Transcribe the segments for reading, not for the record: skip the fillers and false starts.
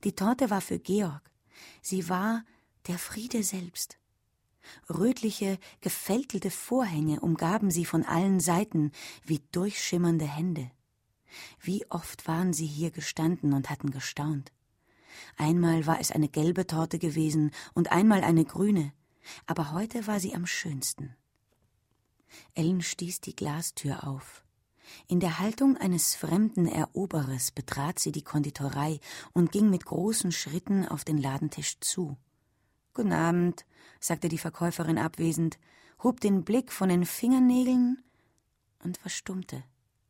Die Torte war für Georg. Sie war der Friede selbst. Rötliche, gefältelte Vorhänge umgaben sie von allen Seiten wie durchschimmernde Hände. Wie oft waren sie hier gestanden und hatten gestaunt. Einmal war es eine gelbe Torte gewesen und einmal eine grüne, aber heute war sie am schönsten. Ellen stieß die Glastür auf. In der Haltung eines fremden Eroberers betrat sie die Konditorei und ging mit großen Schritten auf den Ladentisch zu. »Guten Abend«, sagte die Verkäuferin abwesend, hob den Blick von den Fingernägeln und verstummte.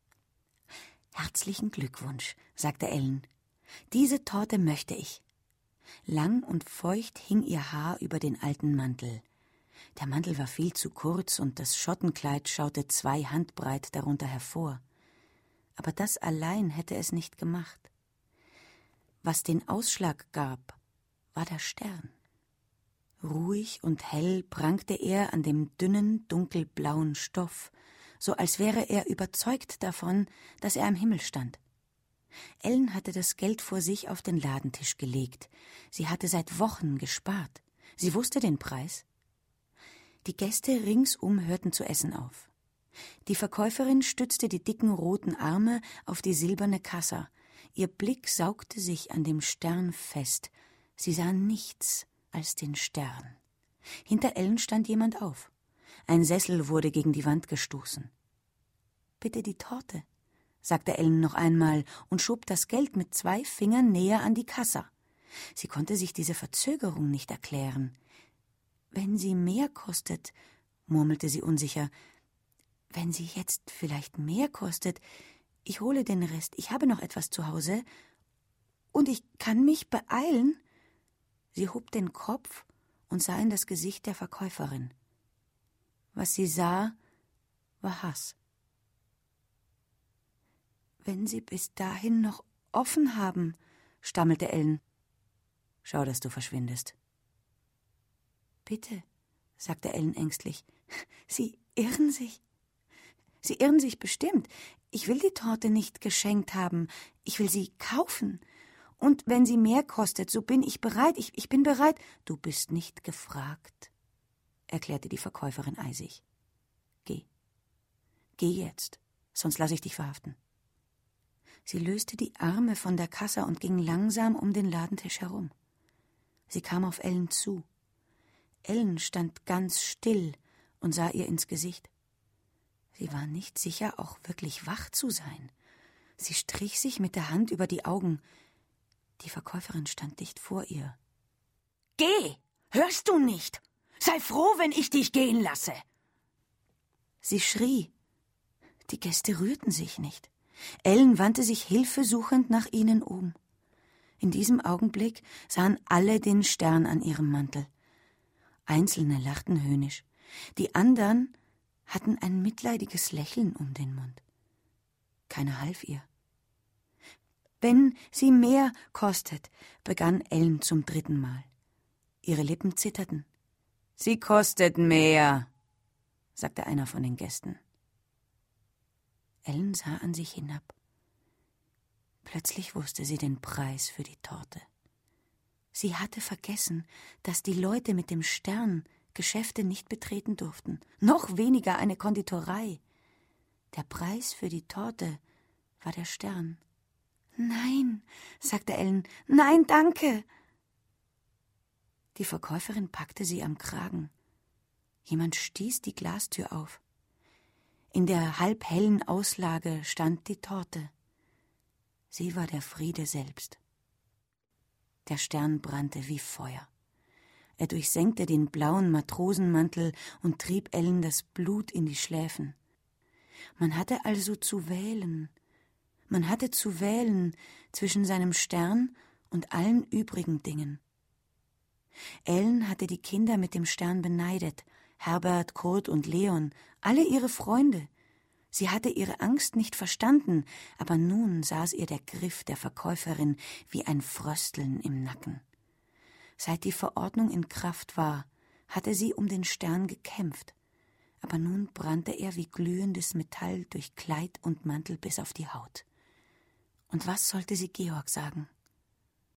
»Herzlichen Glückwunsch«, sagte Ellen. »Diese Torte möchte ich.« Lang und feucht hing ihr Haar über den alten Mantel. Der Mantel war viel zu kurz und das Schottenkleid schaute 2 Handbreit darunter hervor. Aber das allein hätte es nicht gemacht. Was den Ausschlag gab, war der Stern. Ruhig und hell prangte er an dem dünnen, dunkelblauen Stoff, so als wäre er überzeugt davon, dass er am Himmel stand. Ellen hatte das Geld vor sich auf den Ladentisch gelegt. Sie hatte seit Wochen gespart. Sie wusste den Preis. Die Gäste ringsum hörten zu essen auf. Die Verkäuferin stützte die dicken roten Arme auf die silberne Kassa. Ihr Blick saugte sich an dem Stern fest. Sie sah nichts als den Stern. Hinter Ellen stand jemand auf. Ein Sessel wurde gegen die Wand gestoßen. »Bitte die Torte«, sagte Ellen noch einmal und schob das Geld mit 2 Fingern näher an die Kassa. Sie konnte sich diese Verzögerung nicht erklären. »Wenn sie mehr kostet«, murmelte sie unsicher, »wenn sie jetzt vielleicht mehr kostet, ich hole den Rest, ich habe noch etwas zu Hause und ich kann mich beeilen.« Sie hob den Kopf und sah in das Gesicht der Verkäuferin. Was sie sah, war Hass. »Wenn Sie bis dahin noch offen haben«, stammelte Ellen. »Schau, dass du verschwindest.« »Bitte«, sagte Ellen ängstlich, »Sie irren sich. Sie irren sich bestimmt. Ich will die Torte nicht geschenkt haben. Ich will sie kaufen. Und wenn sie mehr kostet, so bin ich bereit. Ich bin bereit.« »Du bist nicht gefragt«, erklärte die Verkäuferin eisig. »Geh. Geh jetzt, sonst lasse ich dich verhaften.« Sie löste die Arme von der Kassa und ging langsam um den Ladentisch herum. Sie kam auf Ellen zu. Ellen stand ganz still und sah ihr ins Gesicht. Sie war nicht sicher, auch wirklich wach zu sein. Sie strich sich mit der Hand über die Augen. Die Verkäuferin stand dicht vor ihr. »Geh! Hörst du nicht? Sei froh, wenn ich dich gehen lasse!« Sie schrie. Die Gäste rührten sich nicht. Ellen wandte sich hilfesuchend nach ihnen um. In diesem Augenblick sahen alle den Stern an ihrem Mantel. Einzelne lachten höhnisch. Die anderen hatten ein mitleidiges Lächeln um den Mund. Keiner half ihr. »Wenn sie mehr kostet«, begann Ellen zum 3. Mal. Ihre Lippen zitterten. »Sie kostet mehr«, sagte einer von den Gästen. Ellen sah an sich hinab. Plötzlich wusste sie den Preis für die Torte. Sie hatte vergessen, dass die Leute mit dem Stern Geschäfte nicht betreten durften, noch weniger eine Konditorei. Der Preis für die Torte war der Stern. »Nein«, sagte Ellen, »nein, danke.« Die Verkäuferin packte sie am Kragen. Jemand stieß die Glastür auf. In der halbhellen Auslage stand die Torte. Sie war der Friede selbst. Der Stern brannte wie Feuer. Er durchsenkte den blauen Matrosenmantel und trieb Ellen das Blut in die Schläfen. Man hatte also zu wählen. Man hatte zu wählen zwischen seinem Stern und allen übrigen Dingen. Ellen hatte die Kinder mit dem Stern beneidet, Herbert, Kurt und Leon, alle ihre Freunde. Sie hatte ihre Angst nicht verstanden, aber nun saß ihr der Griff der Verkäuferin wie ein Frösteln im Nacken. Seit die Verordnung in Kraft war, hatte sie um den Stern gekämpft, aber nun brannte er wie glühendes Metall durch Kleid und Mantel bis auf die Haut. Und was sollte sie Georg sagen?